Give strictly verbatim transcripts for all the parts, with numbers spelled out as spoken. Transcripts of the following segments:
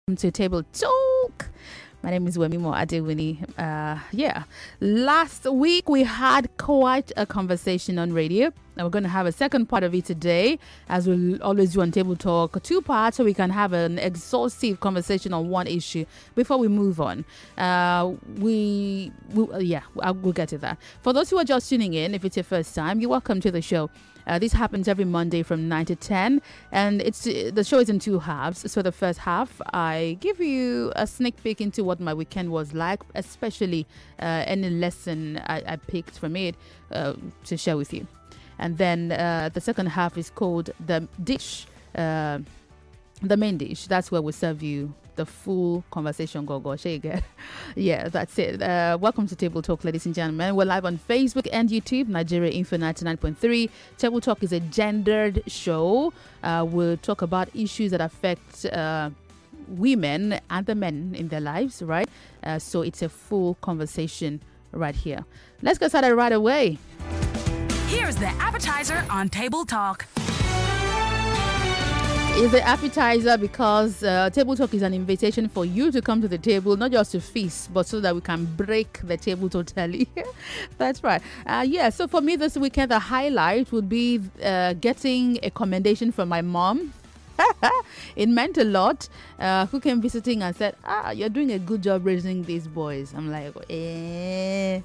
To Table Talk. My name is Wemimo Adewini. Uh, yeah, last week we had quite a conversation on radio, and we're going to have a second part of it today, as we always do on Table Talk. Two parts, so we can have an exhaustive conversation on one issue before we move on. Uh, we, we, uh, yeah, I'll, we'll get to that. For those who are just tuning in, if it's your first time, you're welcome to the show. Uh, this happens every Monday from nine to ten, and it's the show is in two halves. So the first half, I give you a sneak peek into what my weekend was like, especially uh, any lesson I, I picked from it uh, to share with you. And then uh, the second half is called the dish, uh, the main dish. That's where we serve you the full conversation. Go go shake. Yeah, that's it. Uh, welcome to Table Talk, ladies and gentlemen. We're live on Facebook and YouTube, Nigeria Info ninety-nine point three. Table Talk is a gendered show. Uh, we'll talk about issues that affect uh, women and the men in their lives, right? Uh, so it's a full conversation right here. Let's get started right away. Here's the appetizer on Table Talk. Is the appetizer because uh, Table Talk is an invitation for you to come to the table, not just to feast, but so that we can break the table totally. That's right. Uh, yeah, so for me this weekend, the highlight would be uh, getting a commendation from my mom. It meant a lot. Uh, who came visiting and said, ah, you're doing a good job raising these boys. I'm like, eh,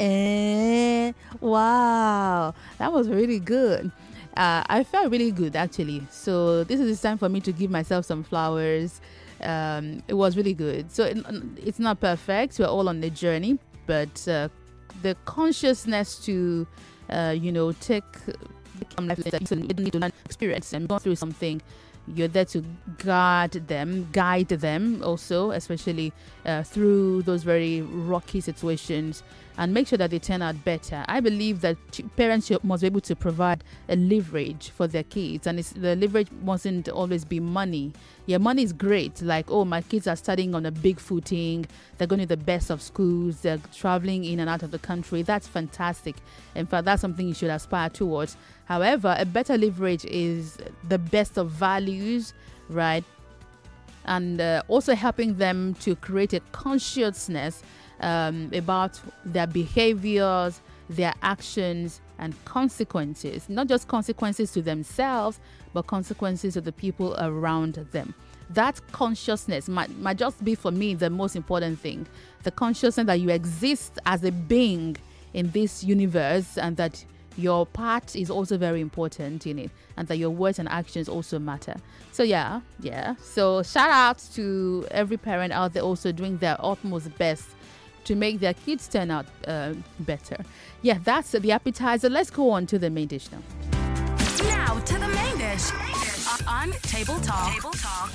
eh, wow. That was really good. Uh, I felt really good, actually. So this is the time for me to give myself some flowers. Um, it was really good. So it, it's not perfect. We're all on the journey. But uh, the consciousness to, uh, you know, take life lessons, you don't need to learn experience and go through something. You're there to guard them, guide them also, especially uh, through those very rocky situations, and make sure that they turn out better. I believe that parents must be able to provide a leverage for their kids, and it's, the leverage mustn't always be money. Yeah, money is great. Like, oh, my kids are studying on a big footing. They're going to the best of schools. They're traveling in and out of the country. That's fantastic. In fact, that's something you should aspire towards. However, a better leverage is the best of values, right? And uh, also helping them to create a consciousness um, about their behaviors, their actions, and consequences. Not just consequences to themselves, but consequences to the people around them. That consciousness might, might just be, for me, the most important thing. The consciousness that you exist as a being in this universe, and that your part is also very important in it, and that your words and actions also matter. So yeah, yeah. So shout out to every parent out there also doing their utmost best to make their kids turn out uh, better. Yeah, that's the appetizer. Let's go on to the main dish now. Now to the main dish on Table Talk. Table Talk.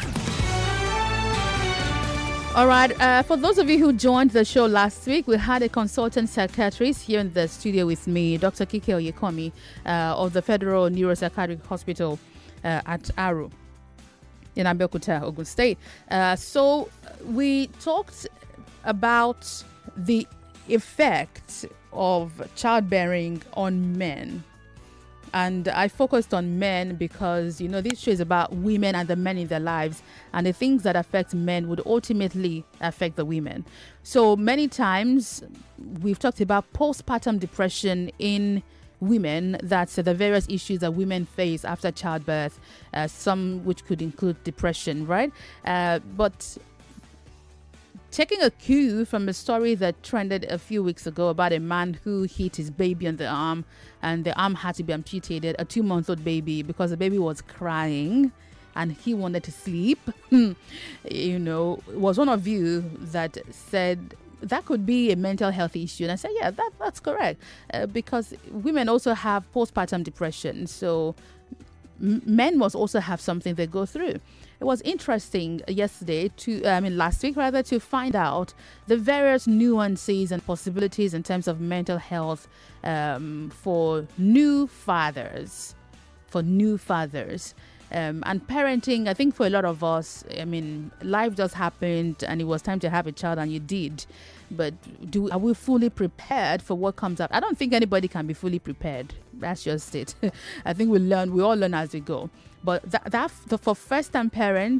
All right. Uh, for those of you who joined the show last week, we had a consultant psychiatrist here in the studio with me, Doctor Kike Oyekomi uh, of the Federal Neuropsychiatric Hospital uh, at Aru in Abeokuta, Ogun State. Uh, so we talked about the effect of childbearing on men. And I focused on men because, you know, this show is about women and the men in their lives, and the things that affect men would ultimately affect the women. So many times we've talked about postpartum depression in women. That's uh, the various issues that women face after childbirth, uh, some which could include depression, right? Uh, but taking a cue from a story that trended a few weeks ago about a man who hit his baby on the arm, and the arm had to be amputated, a two-month-old baby, because the baby was crying and he wanted to sleep. You know, it was one of you that said that could be a mental health issue. And I said, yeah, that, that's correct. Uh, because women also have postpartum depression. So m- men must also have something they go through. It was interesting yesterday to, I mean, last week rather, to find out the various nuances and possibilities in terms of mental health um, for new fathers, for new fathers. Um, and parenting, I think for a lot of us, I mean, life just happened and it was time to have a child and you did. But do are we fully prepared for what comes up? I don't think anybody can be fully prepared. That's just it. I think we learn, we all learn as we go. But that, that for first-time parents,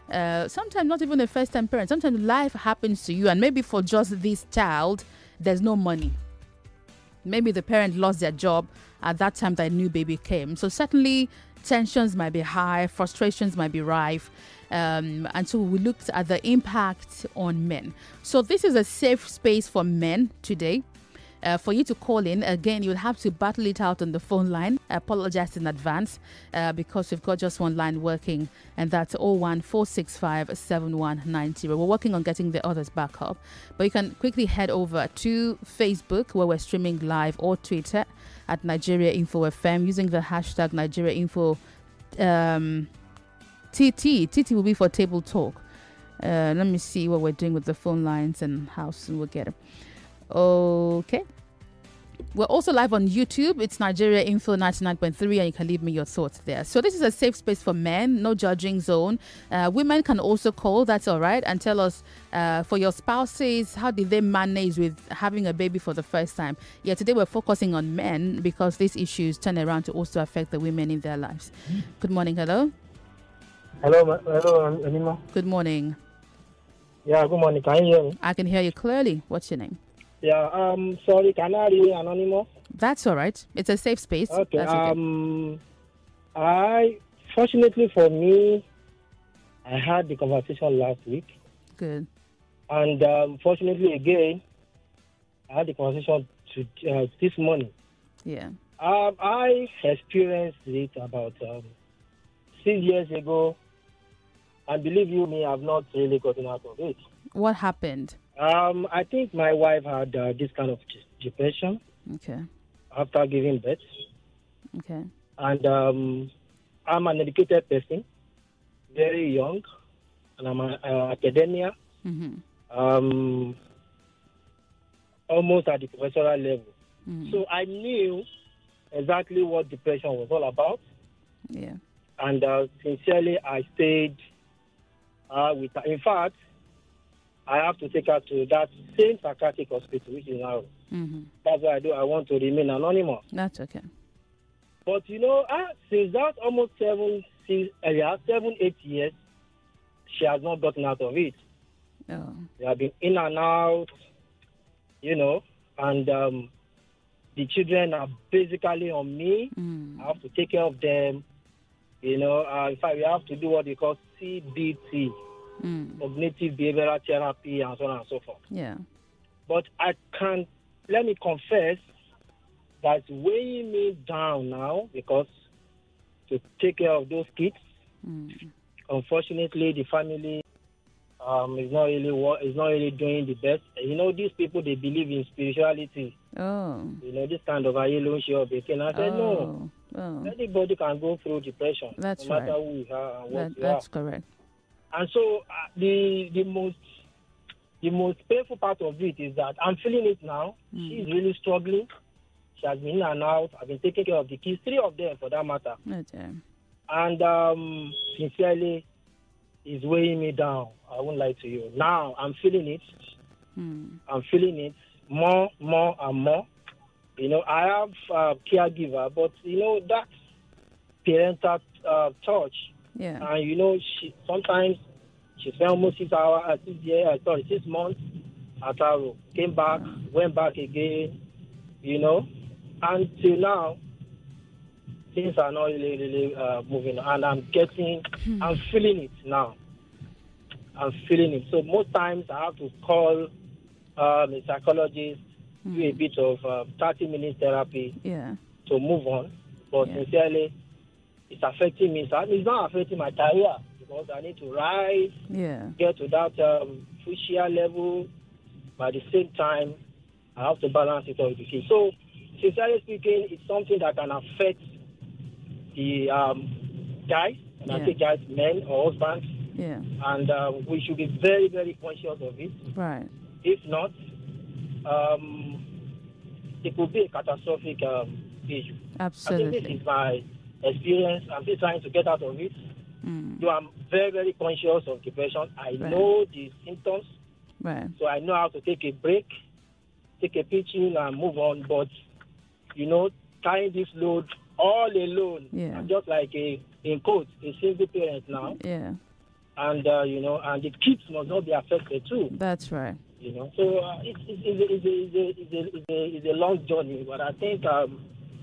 Uh, sometimes not even a first-time parent. Sometimes life happens to you, and maybe for just this child, there's no money. Maybe the parent lost their job at that time that new baby came. So certainly tensions might be high, frustrations might be rife. Um, and so we looked at the impact on men. So this is a safe space for men today. Uh, for you to call in, again, you'll have to battle it out on the phone line. I apologize in advance uh, because we've got just one line working, and that's oh one four six five seven one nine zero. We're working on getting the others back up, but you can quickly head over to Facebook where we're streaming live, or Twitter at Nigeria Info F M using the hashtag Nigeria Info um, T T. T T will be for Table Talk. Uh, let me see what we're doing with the phone lines and how soon we'll get it. Okay. We're also live on YouTube. It's Nigeria Info ninety-nine point three, and you can leave me your thoughts there. So this is a safe space for men, no judging zone. Uh, women can also call, that's all right, and tell us uh, for your spouses, how did they manage with having a baby for the first time? Yeah, today we're focusing on men because these issues turn around to also affect the women in their lives. Good morning. Hello. Hello, ma- hello, Anima. Good morning. Yeah, good morning. Can you hear me? I can hear you clearly. What's your name? Yeah, um, sorry, can I be anonymous? That's all right. It's a safe space. Okay, That's okay. um, I, fortunately for me, I had the conversation last week. Good. And um, fortunately again, I had the conversation to, uh, this morning. Yeah. Um, I experienced it about um, six years ago, and believe you me, I've not really gotten out of it. What happened? Um, I think my wife had uh, this kind of depression. Okay. After giving birth. Okay. And um, I'm an educated person, very young, and I'm an uh, academia, Mm-hmm. um, almost at the professional level. Mm-hmm. So I knew exactly what depression was all about. Yeah. And uh, sincerely, I stayed uh, with her. In fact, I have to take her to that same psychiatric hospital, which is now. Mm-hmm. That's what I do. I want to remain anonymous. That's okay. But, you know, uh, since that almost seven, six, uh, yeah, seven, eight years, she has not gotten out of it. Oh. They have been in and out, you know, and um, the children are basically on me. Mm. I have to take care of them. You know, uh, in fact, we have to do what they call C B T. Mm. Cognitive behavioral therapy, and so on and so forth. Yeah. But I can't, let me confess, that's weighing me down now because to take care of those kids, Mm. unfortunately, the family um, is not really is not really doing the best. You know, these people, they believe in spirituality. Oh. You know, this kind of ayelon show of and I said, no, Oh. Oh. anybody can go through depression, That's no matter right. who you are and what That, you that's are. correct. And so uh, the the most the most painful part of it is that I'm feeling it now. Mm. She's really struggling. She has been in and out. I've been taking care of the kids, three of them for that matter. Okay. And um, sincerely, it's weighing me down. I won't lie to you. Now I'm feeling it. Mm. I'm feeling it more, more and more. You know, I have a caregiver, but you know that parental uh, touch. Yeah. And you know, she sometimes she spent almost six hours, uh, six years, uh, sorry, six months at Taro. Came back, went back again. You know, until now, things are not really, really uh, moving, and I'm getting, Hmm. I'm feeling it now. I'm feeling it. So most times I have to call um, a psychologist, do a Mm. bit of uh, thirty minutes therapy Yeah. to move on. But Yeah. sincerely, it's affecting me. So it's not affecting my career because I need to rise, Yeah. get to that um, fuchsia level. But at the same time, I have to balance it all with the kids. So, sincerely speaking, it's something that can affect the um, guys, and I Yeah. say guys, men or husbands, Yeah. and uh, we should be very, very conscious of it. Right. If not, um, it could be a catastrophic um, issue. I think this Absolutely. is my experience. I'm still trying to get out of it. Mm. So I'm very, very conscious of depression. I Right. know the symptoms, Right. so I know how to take a break, take a pitching, and move on. But, you know, carrying this load all alone, Yeah. I'm just like a, in quotes, a single parent now. Yeah. and uh, you know, and the kids must not be affected too. That's right. You know, so uh, it's, it's, it's, a, it's, a, it's, a, it's, a, it's, a, it's a long journey, but I think um,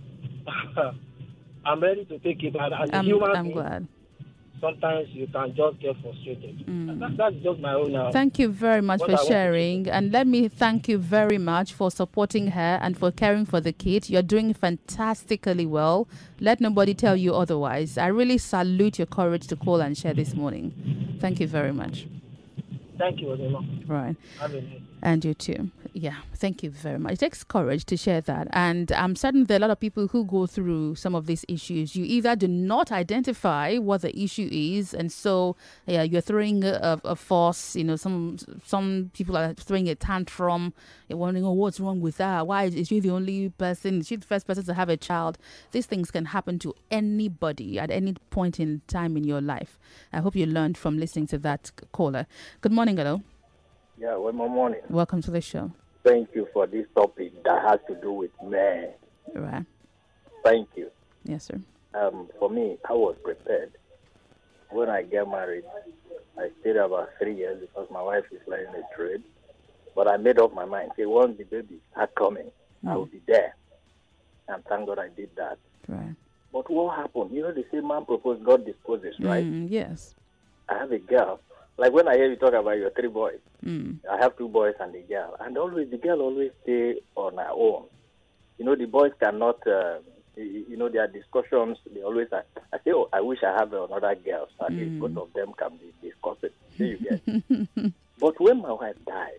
I'm ready to take it. But as a I'm, human I'm being, glad. sometimes you can just get frustrated. Mm. That, that's just my own. Uh, Thank you very much what for I want to sharing. And let me thank you very much for supporting her and for caring for the kid. You're doing fantastically well. Let nobody tell you otherwise. I really salute your courage to call and share this morning. Thank you very much. Thank you, Odema. Right. Have a nice day. And you too. Yeah, thank you very much. It takes courage to share that. And I'm certain there are a lot of people who go through some of these issues. You either do not identify what the issue is, and so yeah, you're throwing a, a force. You know, some some people are throwing a tantrum. You're wondering, oh, what's wrong with that? Why is she the only person? Is she the first person to have a child? These things can happen to anybody at any point in time in your life. I hope you learned from listening to that caller. Good morning, hello. Yeah, well, good morning. Welcome to the show. Thank you for this topic that has to do with men. Right. Thank you. Yes, sir. Um, for me, I was prepared. When I get married, I stayed about three years because my wife is learning a trade. But I made up my mind. Say, once the baby are coming, mm. I will be there. And thank God I did that. Right. But what happened? You know, they say man proposed, God disposes, right? Mm, yes. I have a girl. Like when I hear you talk about your three boys, mm. I have two boys and a girl. And always, the girl always stay on her own. You know, the boys cannot, uh, you know, their discussions, they always, uh, I say, oh, I wish I have another girl so at least Mm. both of them can be discussing. See you get. But when my wife died,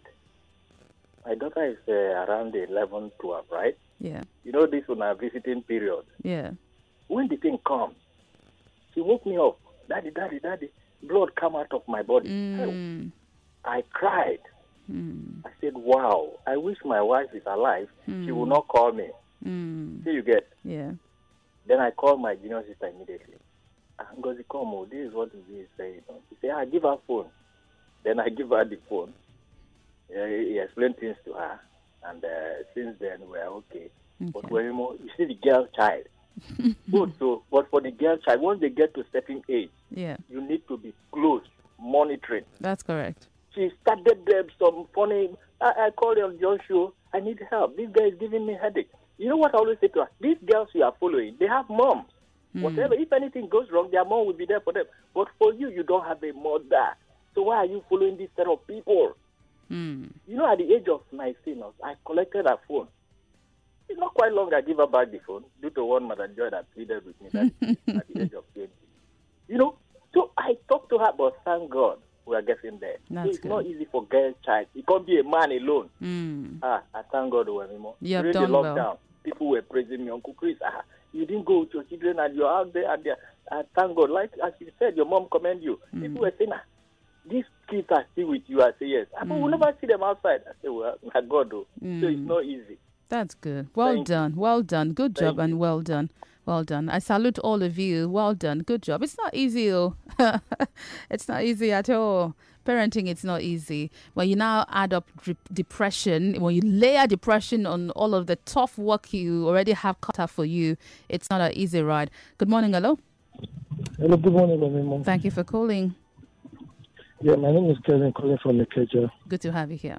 my daughter is uh, around eleven, twelve, right? Yeah. You know, this on our visiting period. Yeah. When the thing comes, she woke me up. Daddy, daddy, daddy. Blood come out of my body. Mm. I cried. Mm. I said, wow, I wish my wife is alive. Mm. She will not call me. Mm. See you get. Yeah. Then I called my junior sister immediately. Ah, Ngozi, come on, this is what he is saying. He said, I give her phone. Then I give her the phone. Yeah, he explained things to her. And uh, since then, we're okay. Okay. But when you, you see the girl child, good, so, but for the girl child, once they get to a certain age, Yeah. you need to be close, monitoring. That's correct. She started them some funny, I, I called her on your show, I need help. This guy is giving me headache. You know what I always say to her? These girls you are following, they have moms. Mm. Whatever, if anything goes wrong, their mom will be there for them. But for you, you don't have a mother. So why are you following this set of people? Mm. You know, at the age of nineteen, I collected her phone. It's not quite long I give her back the phone due to one Mother Joy that pleaded with me that at the age of twenty. You know, so I talked to her, but thank God we are getting there. That's so it's good. not easy for girl child. It can't be a man alone. Mm. Ah, I thank God we were more. You have During done the well. lockdown, people were praising me, Uncle Chris. Ah, you didn't go with your children and you're out there and there. I thank God. Like as you said, your mom commend you. Mm. People were saying, ah, these kids are still with you. I say yes. Ah, but Mm. we'll never see them outside. I say, well, my God, though. Mm. So it's not easy. That's good. Well Thank done. Well done. Good Thank job and well done. Well done. I salute all of you. Well done. Good job. It's not easy, though. It's not easy at all. Parenting, it's not easy. When you now add up de- depression, when you layer depression on all of the tough work you already have cut out for you, it's not an easy ride. Good morning. Hello. Hello, good morning, Mom. Thank you for calling. Yeah, my name is Kevin, calling from Ikeja. Good to have you here.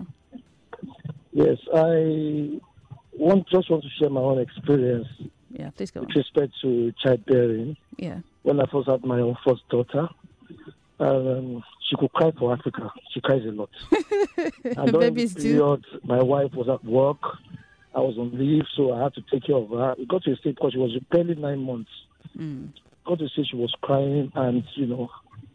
Yes, I want just want to share my own experience Yeah, please go on. with respect to childbearing. Yeah. When I first had my own first daughter, um, she could cry for Africa. She cries a lot. And during Babies the do. period, my wife was at work. I was on leave, so I had to take care of her. It got to a stage because she was barely nine months. Mm. Got to a stage she was crying, and you know,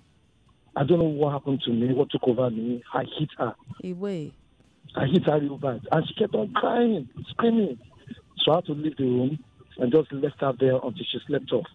I don't know what happened to me, what took over me. I hit her. Away. I hit her real bad. And she kept on crying, screaming. So I had to leave the room and just left her there until she slept off.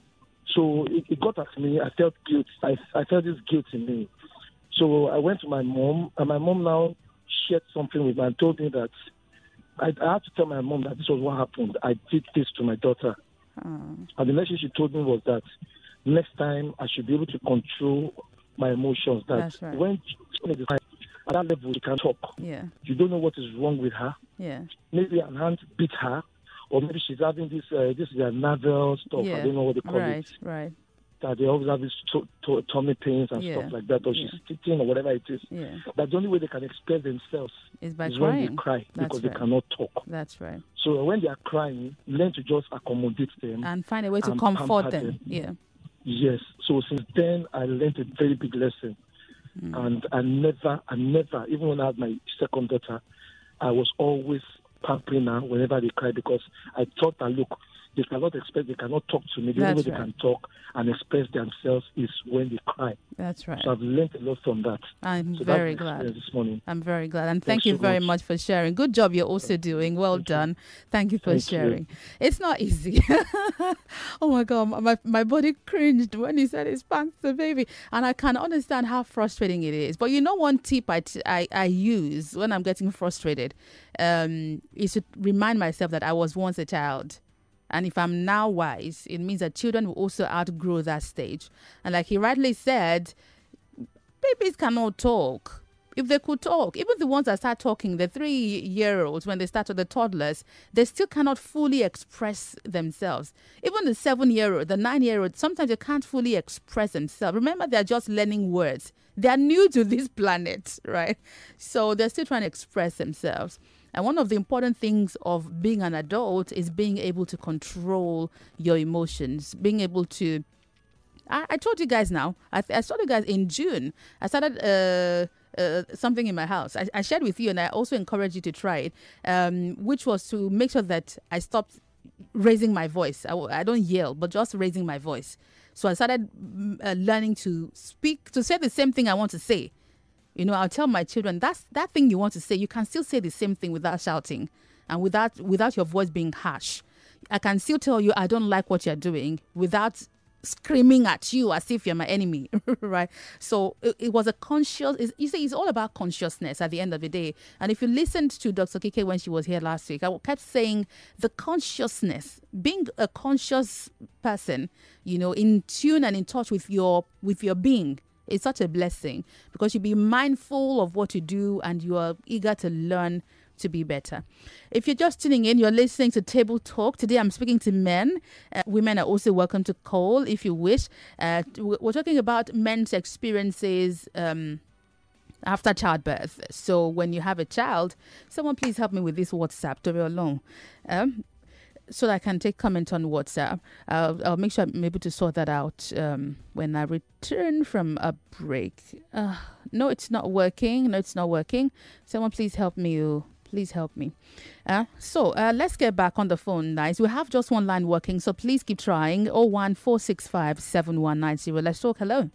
So it, it got at me. I felt guilt. I, I felt this guilt in me. So I went to my mom, and my mom now shared something with me and told me that I, I had to tell my mom that this was what happened. I did this to my daughter. Oh. And the next thing she told me was that next time I should be able to control my emotions. That That's right. when she, at that level, she can talk. Yeah. You don't know what is wrong with her. Yeah. Maybe an aunt beat her, or maybe she's having this uh, this is a navel stuff. Yeah. I don't know what they call Right. it. Right. that they always have these to- to- tummy pains and Yeah. stuff like that, or Yeah. she's sitting or whatever it is. Yeah. That the only way they can express themselves Is by is when crying. they cry That's because right. they cannot talk. That's right. So when they are crying, learn to just accommodate them. And find a way to and comfort pamper them. them. Yeah. Yes. So since then, I learned a very big lesson. Mm. And I never, I never, even when I had my second daughter, I was always pampering her whenever they cry because I thought that, look, they cannot express, they cannot talk to me. The only way That's they right. can talk and express themselves is when they cry. That's right. So I've learned a lot from that. I'm So very that's my glad. experience this morning. I'm very glad. And Thanks thank you so very much. much for sharing. Good job you're also doing. Well Thank you. done. Thank you for Thank you. sharing. It's not easy. Oh my God. My, my body cringed when he said it's pants the baby. And I can understand how frustrating it is. But you know, one tip I, t- I, I use when I'm getting frustrated um, is to remind myself that I was once a child. And if I'm now wise, it means that children will also outgrow that stage. And like he rightly said, babies cannot talk. If they could talk, even the ones that start talking, the three-year-olds, when they start with the toddlers, they still cannot fully express themselves. Even the seven-year-old, the nine-year-old, sometimes they can't fully express themselves. Remember, they're just learning words. They are new to this planet, right? So they're still trying to express themselves. And one of the important things of being an adult is being able to control your emotions, being able to I, I told you guys now. I, I told you guys in June. I started uh, uh, something in my house. I, I shared with you, and I also encourage you to try it, um, which was to make sure that I stopped raising my voice. I, I don't yell, but just raising my voice. So I started mm, uh, learning to speak, to say the same thing I want to say. You know, I'll tell my children, that's that thing you want to say. You can still say the same thing without shouting and without without your voice being harsh. I can still tell you I don't like what you're doing without screaming at you as if you're my enemy, right? So it, it was a conscious, it's, you see, it's all about consciousness at the end of the day. And if you listened to Doctor Kike when she was here last week, I kept saying the consciousness, being a conscious person, you know, in tune and in touch with your with your being. It's such a blessing because you be mindful of what you do and you are eager to learn to be better. If you're just tuning in, you're listening to Table Talk. Today I'm speaking to men. Uh, women are also welcome to call if you wish. Uh, we're talking about men's experiences um, after childbirth. So when you have a child, someone please help me with this WhatsApp, Tori Olong. Um, so that I can take comment on WhatsApp. I'll, I'll make sure I'm able to sort that out um, when I return from a break. Uh, no, it's not working. No, it's not working. Someone please help me. Oh, please help me. Uh, so uh, let's get back on the phone, guys. We have just one line working, so please keep trying. oh one four six five seven one nine zero. Let's talk. Hello.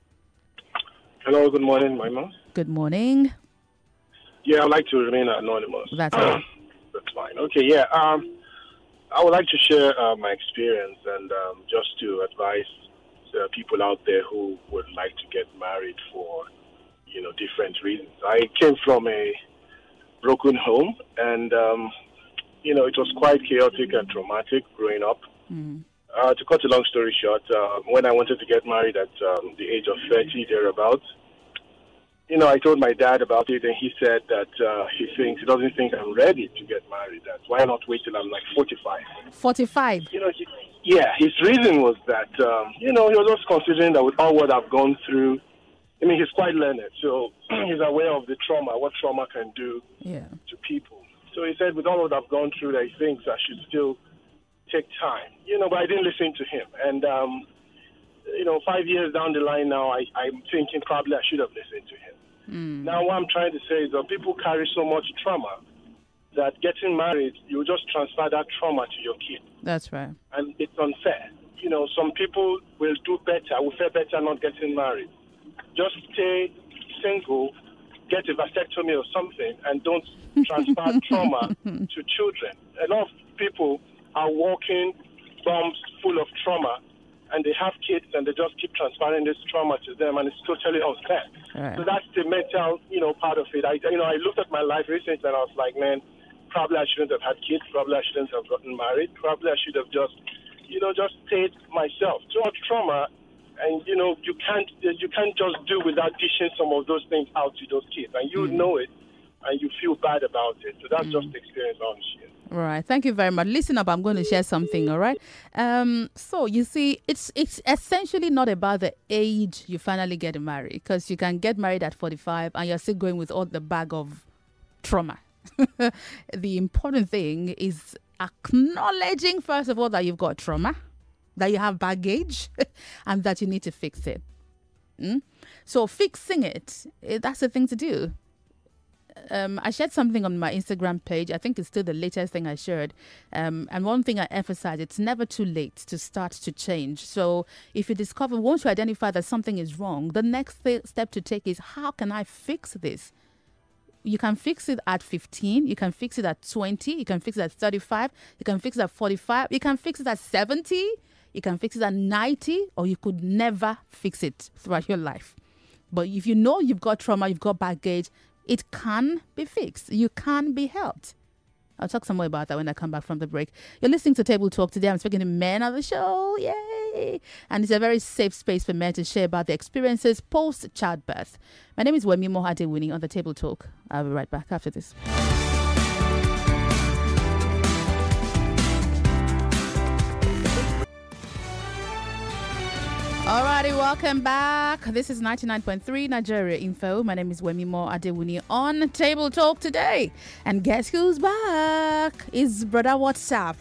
Hello, good morning, my mom. Good morning. Yeah, I'd like to remain anonymous. That's fine. That's fine. Okay, yeah. Um, I would like to share uh, my experience and um, just to advise uh, people out there who would like to get married for, you know, different reasons. I came from a broken home, and um, you know, it was quite chaotic and traumatic growing up. Mm. Uh, to cut a long story short, uh, when I wanted to get married at um, the age of thirty, thereabouts, you know, I told my dad about it, and he said that uh, he thinks, he doesn't think I'm ready to get married. That why not wait till I'm like forty-five? forty-five. You know, he, yeah, his reason was that, um, you know, he was just considering that with all what I've gone through, I mean, he's quite learned, so he's aware of the trauma, what trauma can do Yeah. to people. So he said, with all what I've gone through, that he thinks I should still take time. You know, but I didn't listen to him. And, um, you know, five years down the line now, I, I'm thinking probably I should have listened to him. Mm. Now, what I'm trying to say is that people carry so much trauma that getting married, you just transfer that trauma to your kid. That's right. And it's unfair. You know, some people will do better, will fare better not getting married. Just stay single, get a vasectomy or something, and don't transfer trauma to children. A lot of people are walking bombs full of trauma, and they have kids, and they just keep transferring this trauma to them, and it's totally unfair. Right. So that's the mental, you know, part of it. I, you know, I looked at my life recently, and I was like, man, probably I shouldn't have had kids. Probably I shouldn't have gotten married. Probably I should have just, you know, just stayed myself. Too much trauma, and you know, you can't, you can't just do without dishing some of those things out to those kids, and you Mm. know it, and you feel bad about it. So that's Mm. just the experience on shit. All right. Thank you very much. Listen up. I'm going to share something. All right. Um. So you see, it's it's essentially not about the age you finally get married, because you can get married at forty-five and you're still going with all the bag of trauma. The important thing is acknowledging, first of all, that you've got trauma, that you have baggage, and that you need to fix it. Mm? So fixing it, eh, that's the thing to do. Um, I shared something on my Instagram page. I think it's still the latest thing I shared. Um, and one thing I emphasize, it's never too late to start to change. So if you discover, once you identify that something is wrong, the next th- step to take is, how can I fix this? You can fix it at fifteen. You can fix it at twenty. You can fix it at thirty-five. You can fix it at forty-five. You can fix it at seventy. You can fix it at ninety. Or you could never fix it throughout your life. But if you know you've got trauma, you've got baggage, it can be fixed. You can be helped. I'll talk some more about that when I come back from the break. You're listening to Table Talk. Today I'm speaking to men on the show. Yay! And it's a very safe space for men to share about their experiences post-childbirth. My name is Wemi Mohadewini on the Table Talk. I'll be right back after this. Alrighty, welcome back. This is ninety-nine point three Nigeria Info. My name is Wemimo Adewuni on Table Talk today. And guess who's back? It's Brother WhatsApp.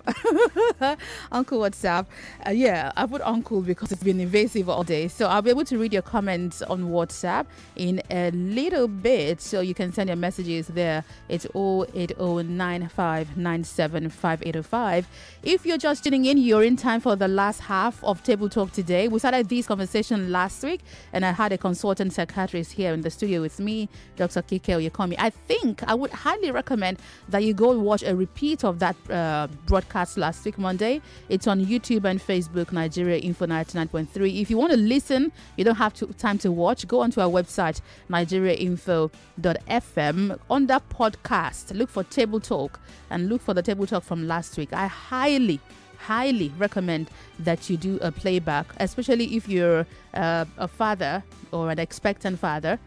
Uncle WhatsApp. Uh, yeah, I put Uncle because it's been invasive all day. So I'll be able to read your comments on WhatsApp in a little bit. So you can send your messages there. It's zero eight zero nine five nine seven five eight zero five. If you're just tuning in, you're in time for the last half of Table Talk today. We started this conversation last week, and I had a consultant psychiatrist here in the studio with me, Doctor Kike Oyekomi. I think I would highly recommend that you go watch a repeat of that uh, broadcast last week, Monday. It's on YouTube and Facebook, Nigeria Info ninety-nine point three. If you want to listen, you don't have to, time to watch, go onto our website, nigeria info dot f m. Under podcast, look for Table Talk and look for the Table Talk from last week. I highly highly recommend that you do a playback, especially if you're uh, a father or an expectant father.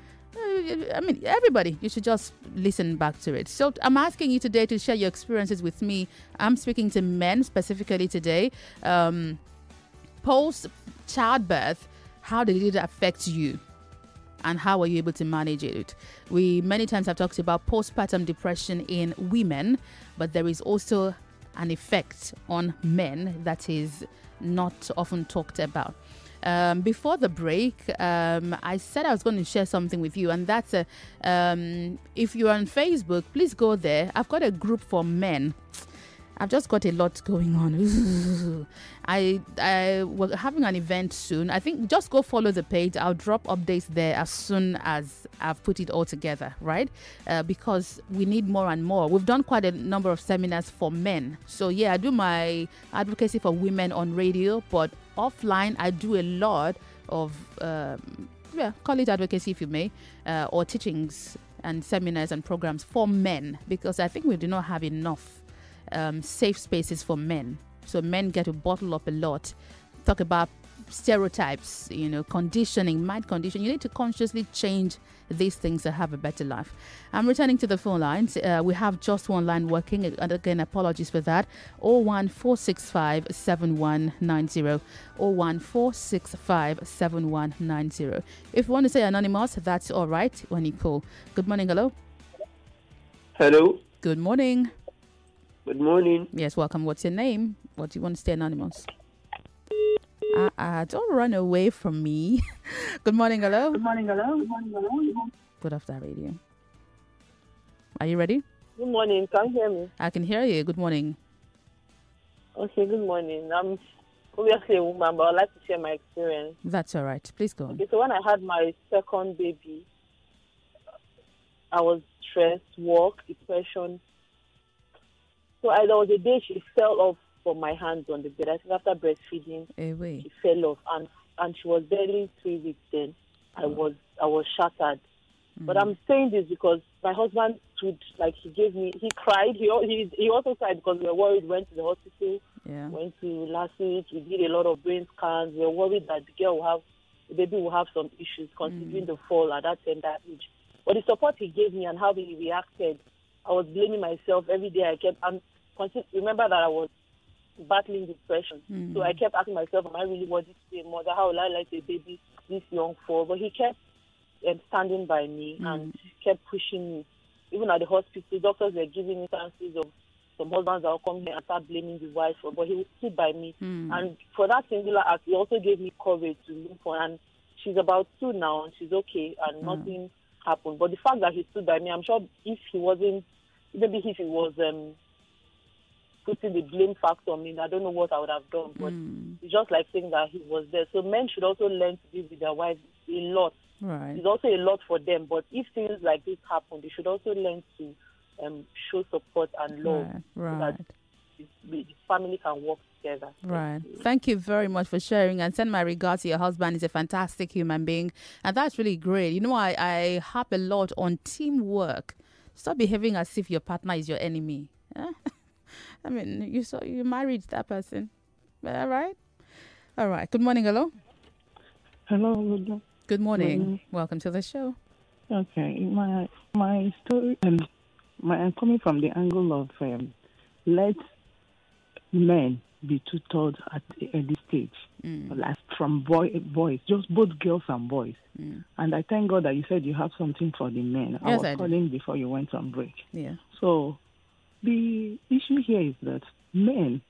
I mean, everybody, you should just listen back to it. So I'm asking you today to share your experiences with me. I'm speaking to men specifically today. Um, post childbirth, how did it affect you? And how were you able to manage it? We many times have talked about postpartum depression in women, but there is also an effect on men that is not often talked about. Um, before the break, um, I said I was going to share something with you, and that's a, um, if you're on Facebook, please go there. I've got a group for men. I've just got a lot going on. I I we're having an event soon. I think just go follow the page. I'll drop updates there as soon as I've put it all together, right? Uh, because we need more and more. We've done quite a number of seminars for men. So yeah, I do my advocacy for women on radio, but offline I do a lot of um, yeah, call it advocacy if you may, uh, or teachings and seminars and programs for men, because I think we do not have enough Um, safe spaces for men. So men get to bottle up a lot, talk about stereotypes, you know, conditioning, mind condition. You need to consciously change these things to have a better life. I'm returning to the phone lines. Uh, we have just one line working, and again, apologies for that. oh one four six five seven one nine zero. oh one four six five seven one nine zero. If you want to say anonymous, that's all right when you call. Good morning. Hello. Hello. Good morning. Good morning. Yes, welcome. What's your name? What do you want to stay anonymous? Uh, uh, don't run away from me. Good morning, hello. Good morning, hello. Good morning, hello. Put off that radio. Are you ready? Good morning. Can you hear me? I can hear you. Good morning. Okay, good morning. I'm obviously a woman, but I'd like to share my experience. That's all right. Please go on. Okay, so when I had my second baby, I was stressed, work, depression. So I, there was a day she fell off from my hands on the bed. I think after breastfeeding, hey, wait. she fell off, and and she was barely three weeks then. I oh. was I was shattered. Mm. But I'm saying this because my husband stood, like he gave me, he cried. He he he also cried because we were worried. We went to the hospital. Yeah. Went to last week. We did a lot of brain scans. We were worried that the girl will have, the baby will have some issues considering mm. the fall at that tender age. But the support he gave me and how he reacted, I was blaming myself every day. I kept, and consider, remember that I was battling depression. Mm. So I kept asking myself, am I really worthy to be a mother? How will I like a baby this young for? But he kept um, standing by me Mm. and kept pushing me. Even at the hospital, doctors were giving me chances of some husbands that will come here and start blaming the wife for, but he stood by me. Mm. And for that singular act, he also gave me courage to move on. And she's about two now, and she's okay, and Mm. nothing happened. But the fact that he stood by me, I'm sure if he wasn't, maybe if he was um, putting the blame factor on me, I don't know what I would have done. But Mm. it's just like saying that he was there. So men should also learn to be with their wives a lot. Right. It's also a lot for them. But if things like this happen, they should also learn to um, show support and love, Right. so Right. that the, the family can work together. Right. Thank you very much for sharing, and send my regards to your husband. He's a fantastic human being, and that's really great. You know, I, I harp a lot on teamwork. Stop behaving as if your partner is your enemy. Eh? I mean, you saw you married that person. All right. All right. Good morning. Hello. Hello. Good, Good morning. morning. Welcome to the show. Okay. My my story, um, my I'm coming from the angle of um, let men be tutored at the early stage, Mm. like from boy boys, just both girls and boys. Mm. And I thank God that you said you have something for the men. I Yes, was I do. calling before you went on break. Yeah. So the issue here is that men,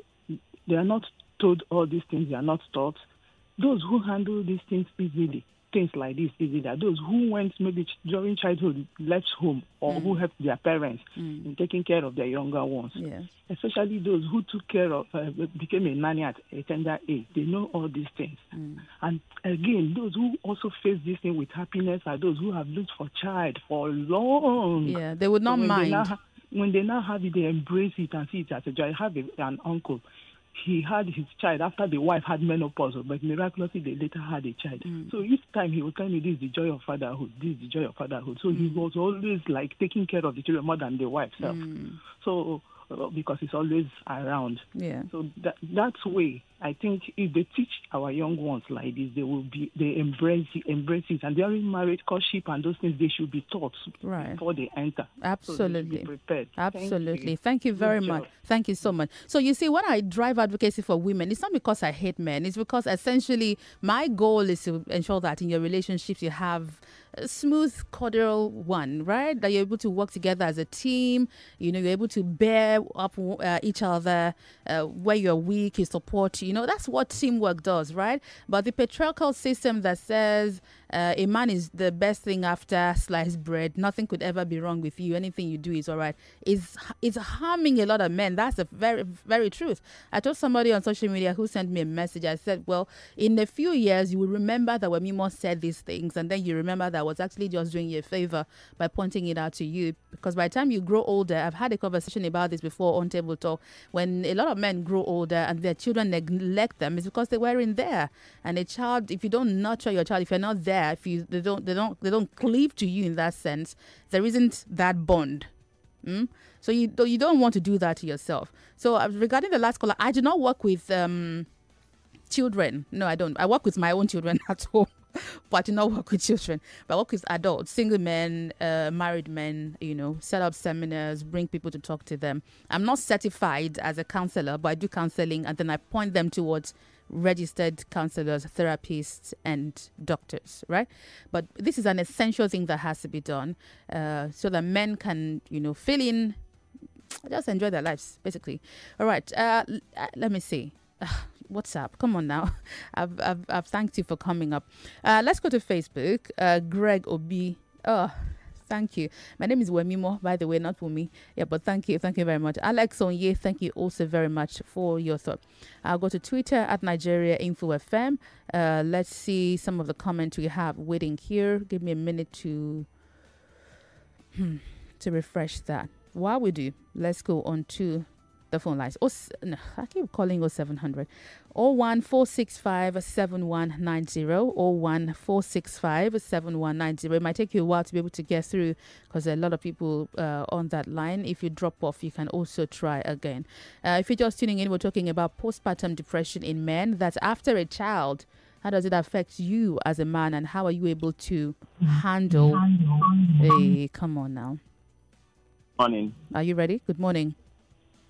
they are not told all these things, they are not taught. Those who handle these things easily, things like this easily, are those who went maybe ch- during childhood, left home, or Mm. who helped their parents Mm. in taking care of their younger ones. Yes. Especially those who took care of, uh, became a nanny at a tender age. They know all these things. Mm. And again, those who also face this thing with happiness are those who have looked for child for long. Yeah. They would So not when mind. They now, ha- when they now have it, they embrace it and see it as a joy. I have a, an uncle. He had his child after the wife had menopause, but miraculously they later had a child. Mm. So each time he would tell me, this is the joy of fatherhood, this is the joy of fatherhood. So he was always like taking care of the children more than the wife self. Mm. So uh, because he's always around. Yeah. So that that's way. I think if they teach our young ones like this, they will be they embrace it, embrace it, and during marriage, courtship, and those things, they should be taught Right. before they enter. So they should Absolutely. be prepared. Absolutely. Thank Thank you, you. very Good much. job. Thank you so much. So you see, when I drive advocacy for women, it's not because I hate men. It's because essentially my goal is to ensure that in your relationships you have a smooth, cordial one, right? That you're able to work together as a team. You know, you're able to bear up uh, each other uh, where you're weak, you support. You know, that's what teamwork does, right? But the patriarchal system that says uh, a man is the best thing after sliced bread, nothing could ever be wrong with you, anything you do is all right, is is harming a lot of men. That's the very, very truth. I told somebody on social media who sent me a message, I said, well, in a few years, you will remember that when Mimo said these things, and then you remember that I was actually just doing you a favor by pointing it out to you. Because by the time you grow older, I've had a conversation about this before on Table Talk, when a lot of men grow older and their children neglect them, it's because they weren't there. And a child, if you don't nurture your child, if you're not there, if you they don't they don't they don't cleave to you in that sense, there isn't that bond. Mm? So you do, you don't want to do that to yourself. So uh, regarding the last caller, I do not work with um, children. No, I don't. I work with my own children at home, but I do not work with children. But I work with adults, single men, uh, married men. You know, set up seminars, bring people to talk to them. I'm not certified as a counselor, but I do counseling, and then I point them towards registered counselors, therapists, and doctors, right? But this is an essential thing that has to be done uh, so that men can, you know, fill in, just enjoy their lives, basically. All right, uh, l- uh, let me see. Uh, what's up? Come on now. I've, I've, I've thanked you for coming up. Uh, let's go to Facebook. Uh, Greg Obi. Oh, thank you. My name is Wemimo, by the way, not Wumi. Yeah, but thank you. Thank you very much. Alex Onye, thank you also very much for your thought. I'll go to Twitter at Nigeria Info F M. Uh, let's see some of the comments we have waiting here. Give me a minute to, hmm, to refresh that. While we do, let's go on to the phone lines. Oh, s- no, I keep calling oh seven hundred. oh one four six five seven one nine zero. oh one four six five seven one nine zero. It might take you a while to be able to get through because there are a lot of people uh, on that line. If you drop off, you can also try again. Uh, if you're just tuning in, we're talking about postpartum depression in men. That's after a child. How does it affect you as a man, and how are you able to handle? Hey, come on now. Morning. Are you ready? Good morning.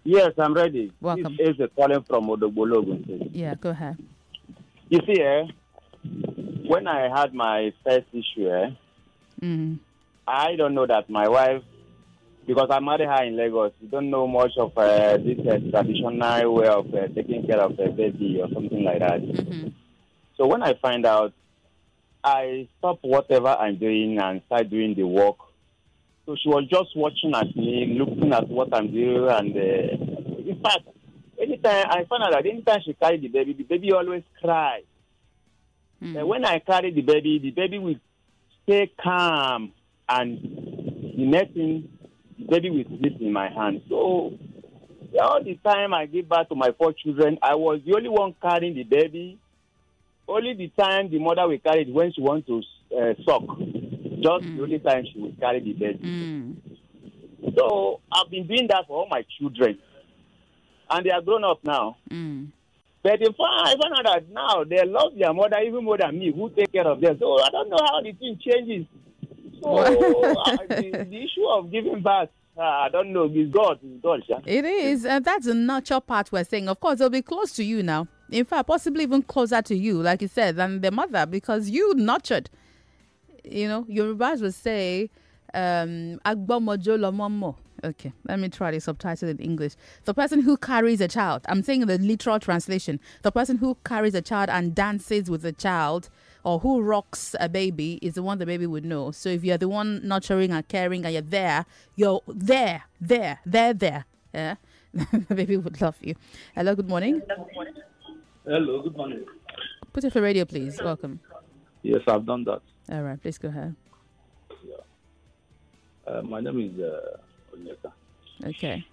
Yes, I'm ready. Welcome. This is a calling from Odogbologun. Yeah, go ahead. You see, eh, when I had my first issue, eh, Mm. I don't know that my wife, because I married her in Lagos, you don't know much of uh, this uh, traditional way of uh, taking care of a baby or something like that. Mm-hmm. So when I find out, I stop whatever I'm doing and start doing the work. So she was just watching at me, looking at what I'm doing, and uh, in fact, anytime I find out that anytime she carried the baby, the baby always cry. Mm. And when I carry the baby, the baby will stay calm, and the next thing, the baby will sleep in my hand. So all the time I give birth to my four children, I was the only one carrying the baby. Only the time the mother will carry it when she wants to uh, suck. Just mm. the only time she will carry the baby. Mm. So I've been doing that for all my children. And they are grown up now. Mm. But if I find out that now they love their mother even more than me, who take care of them. So I don't know how the thing changes. So uh, the, the issue of giving birth, uh, I don't know. It's God. It's God. Yeah? It is. Uh, that's the nurture part we're saying. Of course, they'll be close to you now. In fact, possibly even closer to you, like you said, than the mother, because you nurtured. You know, Yorubas will say, um, "Agbomojo lomomo." Okay, let me try the subtitle in English. The person who carries a child, I'm saying the literal translation, the person who carries a child and dances with the child, or who rocks a baby, is the one the baby would know. So if you're the one nurturing and caring and you're there, you're there, there, there, there. Yeah, the baby would love you. Hello, good morning. Hello, good morning. Put it for radio, please. Welcome. Yes, I've done that. All right, please go ahead. Yeah. Uh, my name is uh, Onyeka. Okay.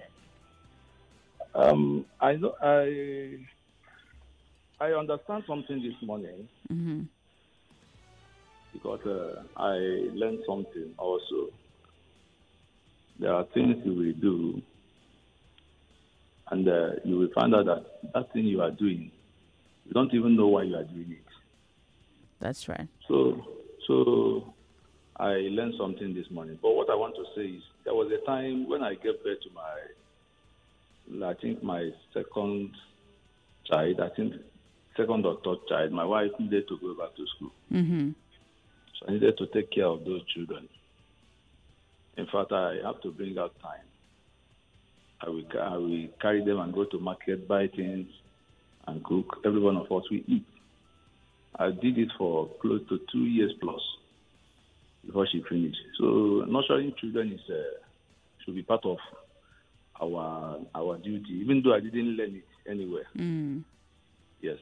Um, I know I I understand something this morning Mm-hmm. because uh, I learned something also. There are things you will do, and uh, you will find out that that thing you are doing, you don't even know why you are doing it. That's right. So, so I learned something this morning. But what I want to say is, there was a time when I gave birth to my, I think my second child, I think second or third child. My wife needed to go back to school. Mm-hmm. So I needed to take care of those children. In fact, I have to bring out time. I will, I will carry them and go to market, buy things, and cook. Every one of us will eat. I did it for close to two years plus before she finished. So nurturing children is uh, should be part of our our duty, even though I didn't learn it anywhere. Mm. Yes.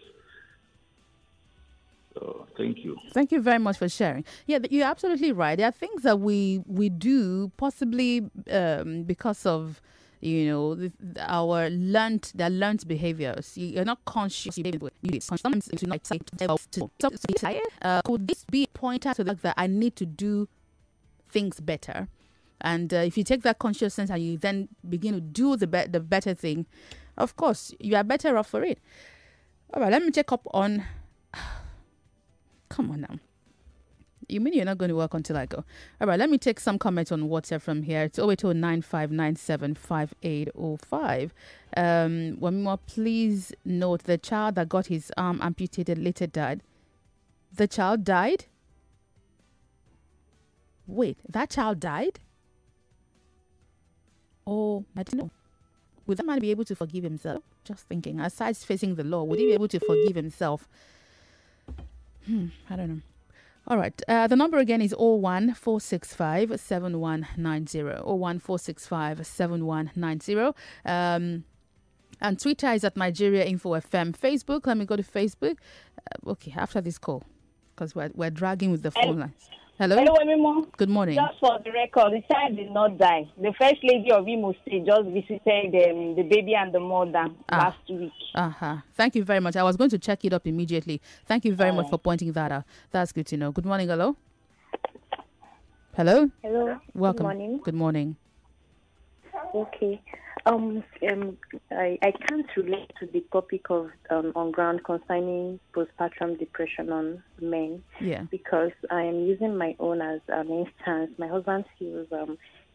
So thank you. Thank you very much for sharing. Yeah, you're absolutely right. There are things that we we do possibly um, because of, you know, the, our learned, their learned behaviors. You're not conscious. Sometimes it's not excited. Uh, could this be a pointer to the fact that I need to do things better? And uh, if you take that consciousness and you then begin to do the be- the better thing, of course, you are better off for it. All right, let me check up on... Come on now. You mean you're not going to work until I go? All right, let me take some comments on WhatsApp from here. It's oh eight oh nine five nine seven five eight oh five. Um, one more, please note the child that got his arm amputated later died. The child died? Wait, that child died? Oh, I didn't know. Would that man be able to forgive himself? Just thinking, aside facing the law, would he be able to forgive himself? Hmm, I don't know. All right. Uh, the number again is oh one four six five seven one nine zero. oh one four six five seven one nine zero. Um, and Twitter is at Nigeria Info F M. Facebook, let me go to Facebook. Uh, okay, after this call, because we're, we're dragging with the phone lines. Hello? Hello, Emimo. Good morning. Just for the record, the child did not die. The first lady of Imo State just visited um, the baby and the mother ah. last week. Uh-huh. Thank you very much. I was going to check it up immediately. Thank you very uh, much for pointing that out. That's good to know. Good morning. Hello? Hello? Hello. Welcome. Good morning. Good morning. Okay. Um, um, I, I can't relate to the topic of um, on ground concerning postpartum depression on men. Yeah. Because I am using my own as an instance. My husband feels um,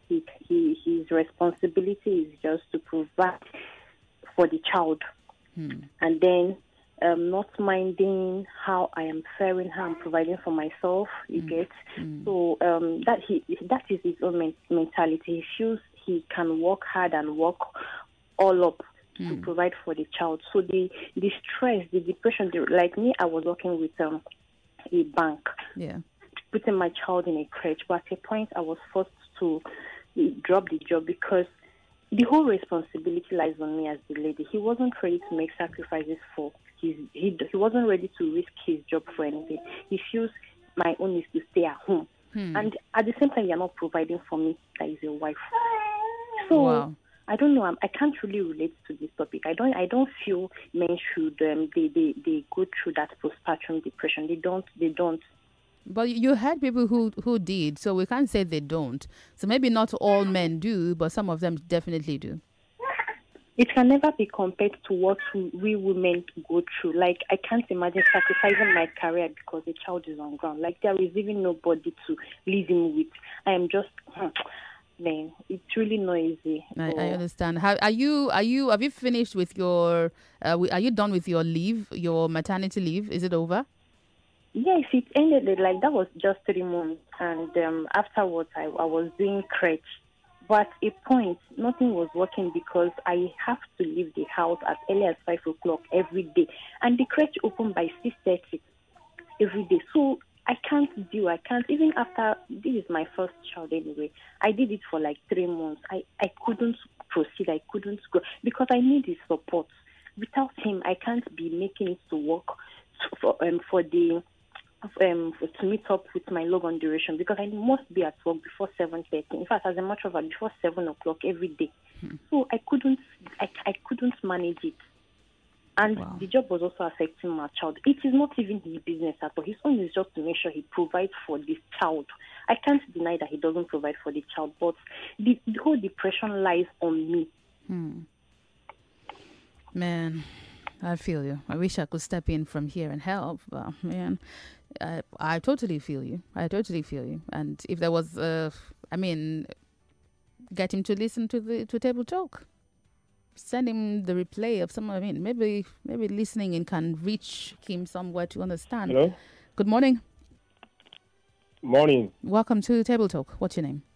he, he his responsibility is just to provide for the child, Hmm. and then um, not minding how I am faring, how I'm providing for myself. You get so um, that he that is his own men- mentality. He feels he can work hard and work all up to provide for the child. So the the stress, the depression, the, like me, I was working with um, a bank, Yeah. putting my child in a crèche. But at a point, I was forced to drop the job because the whole responsibility lies on me as the lady. He wasn't ready to make sacrifices for his. He, he wasn't ready to risk his job for anything. He feels my own is to stay at home, Hmm. and at the same time, you're not providing for me. That is a wife. So. Wow. I don't know. I'm, I can't really relate to this topic. I don't. I don't feel men should. Um, they, they, they go through that postpartum depression. They don't. They don't. But you had people who who did, so we can't say they don't. So maybe not all men do, but some of them definitely do. It can never be compared to what we women go through. Like, I can't imagine sacrificing my career because the child is on ground. Like, there is even nobody to leave him with. I am just. Man, it's really noisy. I, So- I understand. How are you? Are you? Have you finished with your? Uh, wi- are you done with your leave? Your maternity leave? Is it over? Yes, it ended like that was just three months, and um, afterwards I, I was doing crèche. But at a point, nothing was working because I have to leave the house as early as five o'clock every day, and the crèche opened by six thirty every day. So I can't do. I can't even after this is my first child anyway. I did it for like three months. I I couldn't proceed. I couldn't go because I need his support. Without him, I can't be making it to work for um for the. Um, for, to meet up with my Logan duration because I must be at work before seven thirty. In fact, as a matter of fact, before seven o'clock every day. So I couldn't, I, I couldn't manage it, and the job was also affecting my child. It is not even his business at all. His own is just to make sure he provides for this child. I can't deny that he doesn't provide for the child, but the, the whole depression lies on me. Hmm. Man, I feel you. I wish I could step in from here and help, but man, I, I totally feel you. I totally feel you. And if there was, uh, I mean, get him to listen to the to Table Talk. Send him the replay of some. I mean, maybe maybe listening in can reach him somewhere to understand. Hello. Good morning. Morning. Welcome to Table Talk. What's your name?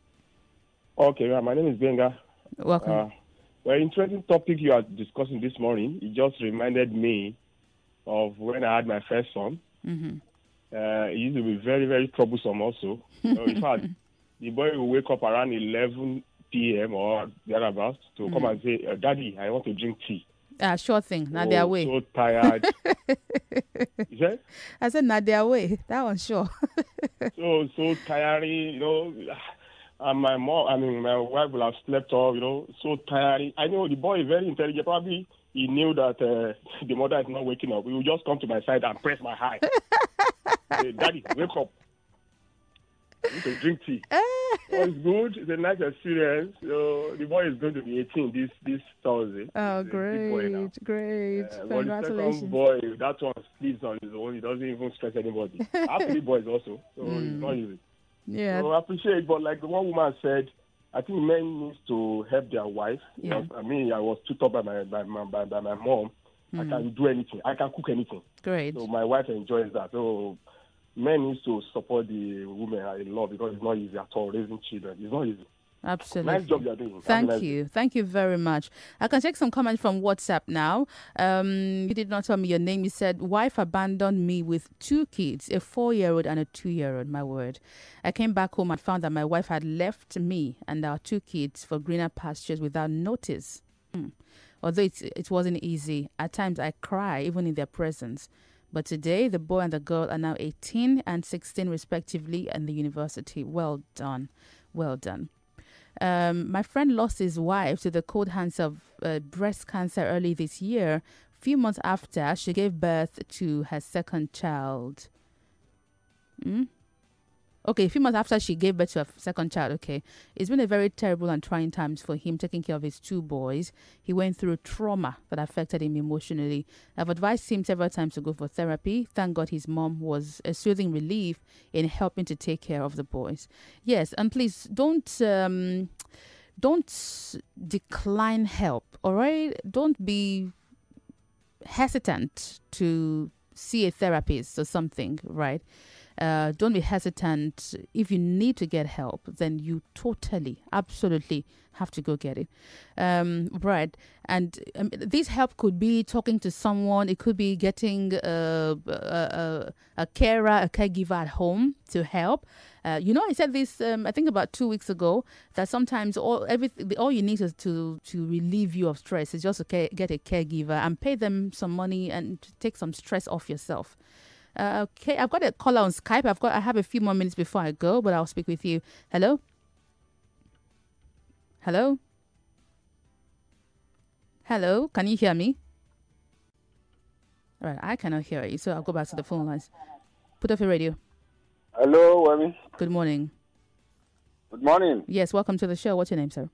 Okay, well, my name is Benga. Welcome. Uh, well, interesting topic you are discussing this morning. It just reminded me of when I had my first son. Mm-hmm. Uh, it used to be very, very troublesome also. You know, in fact, the boy will wake up around eleven p.m. or thereabouts to Mm. come and say, uh, Daddy, I want to drink tea. Ah, sure thing. Not Oh, their way. So tired. You said? I said not their way. That one sure. so so tiring, you know. And my mom, I mean, my wife will have slept off, you know, so tiring. I know the boy is very intelligent. Probably he knew that uh, the mother is not waking up. He will just come to my side and press my eye. Say, Daddy, wake up. I need to drink tea. Oh, it's good. It's a nice experience. So the boy is going to be eighteen this this Thursday. Oh, He's a big boy now. great, great. Uh, but the Congratulations. second boy, that one sleeps on his own. He doesn't even stress anybody. I have three boys also, so it's not easy. Yeah. So I appreciate it, but like the one woman said, I think men need to help their wife. Yeah. I mean, I was tutored by my by my, by, by my mom. I Mm. can do anything. I can cook anything. Great. So my wife enjoys that. So men need to support the women I love because it's not easy at all raising children. It's not easy. Absolutely. Nice job you're doing. Have a Thank nice you. Thank you very much. I can check some comments from WhatsApp now. Um, you did not tell me your name. You said, wife abandoned me with two kids, a four-year-old and a two-year-old, my word. I came back home and found that my wife had left me and our two kids for greener pastures without notice. Hmm. Although it, it wasn't easy, at times I cry even in their presence. But today, the boy and the girl are now eighteen and sixteen respectively and the university. Well done. Well done. Um, my friend lost his wife to the cold hands of uh, breast cancer early this year. A few months after, she gave birth to her second child. Hmm? okay, a few months after she gave birth to her second child, okay, it's been a very terrible and trying times for him taking care of his two boys. He went through trauma that affected him emotionally. I've advised him several times to go for therapy. Thank God his mom was a soothing relief in helping to take care of the boys. Yes, and please don't um, don't decline help, all right? Don't be hesitant to see a therapist or something, right? Uh, don't be hesitant. If you need to get help, then you totally, absolutely have to go get it. Um, right. And um, this help could be talking to someone. It could be getting a, a, a, a carer, a caregiver at home to help. Uh, you know, I said this, um, I think about two weeks ago, that sometimes all everything, all you need is to, to relieve you of stress is just to care, get a caregiver and pay them some money and take some stress off yourself. Uh, okay, I've got a caller on Skype. I've got. I have a few more minutes before I go, but I'll speak with you. Hello? Hello? Hello? Can you hear me? All right, I cannot hear you, so I'll go back to the phone lines. Put off your radio. Hello, Wemi. Good morning. Good morning. Yes, welcome to the show. What's your name, sir?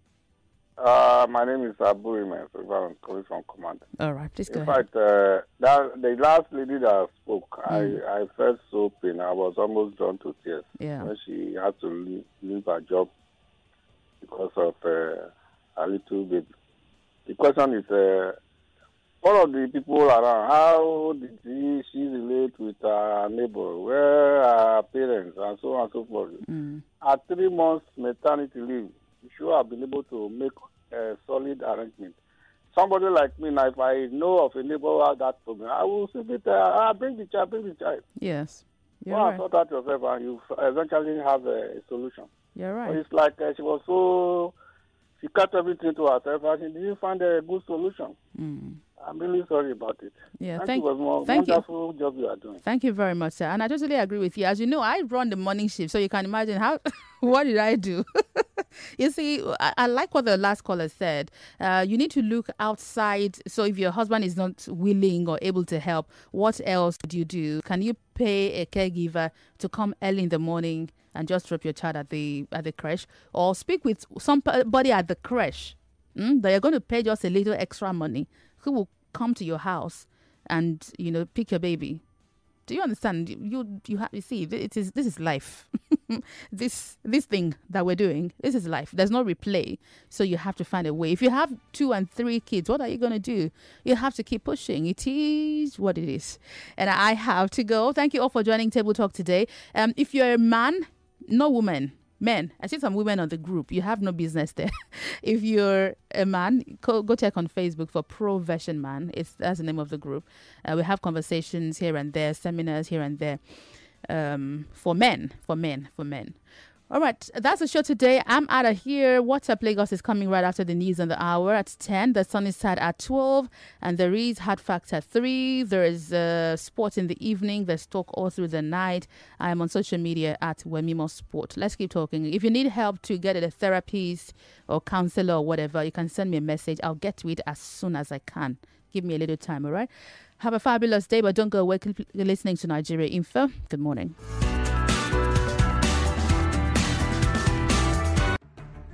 Uh, my name is Abu Iman. I'm calling from Command. All right, please go In ahead. fact, uh, that, the last lady that spoke, Mm. I, I felt so pain. I was almost drawn to tears. Yeah. When she had to leave, leave her job because of uh, a little baby. The question is, uh, all of the people around, how did she, she relate with her neighbor? Where are her parents? And so on and so forth. Mm. At three months maternity leave, you should have been able to make a solid arrangement. Somebody like me, now, if I know of a neighbor who has that problem, I will say, it, uh, ah, bring the child, bring the child. Yes. You're Go right. and sort out yourself and you eventually have a, a solution. You're right. But it's like uh, she was so, she cut everything to herself and she didn't find a good solution. Mm. I'm really sorry about it. Yeah, thank, thank- you for a thank you. wonderful job you are doing. Thank you very much, sir. And I totally agree with you. As you know, I run the morning shift, so you can imagine how. What did I do? You see, I, I like what the last caller said. Uh, you need to look outside. So if your husband is not willing or able to help, what else do you do? Can you pay a caregiver to come early in the morning and just drop your child at the at the creche, or speak with somebody at the creche mm, that you're going to pay just a little extra money, who will come to your house and, you know, pick your baby? Do you understand? You you have you see it is this is life. this this thing that we're doing, this is life. There's no replay, so you have to find a way. If you have two and three kids, what are you gonna do? You have to keep pushing. It is what it is, and I have to go. Thank you all for joining Table Talk today. Um, if you're a man, no woman. Men, I see some women on the group. You have no business there. If you're a man, go, go check on Facebook for Pro Version Man. It's that's the name of the group. Uh, we have conversations here and there, seminars here and there, um, for men, for men, for men. All right, that's the show today. I'm out of here. WhatsApp Lagos is coming right after the news on the hour at ten. The Sunny Side at twelve. And there is Hard Facts at three. There is uh, sports in the evening. There's talk all through the night. I'm on social media at Wemimo Sport. Let's keep talking. If you need help to get a therapist or counselor or whatever, you can send me a message. I'll get to it as soon as I can. Give me a little time, all right? Have a fabulous day, but don't go away. Keep listening to Nigeria Info. Good morning.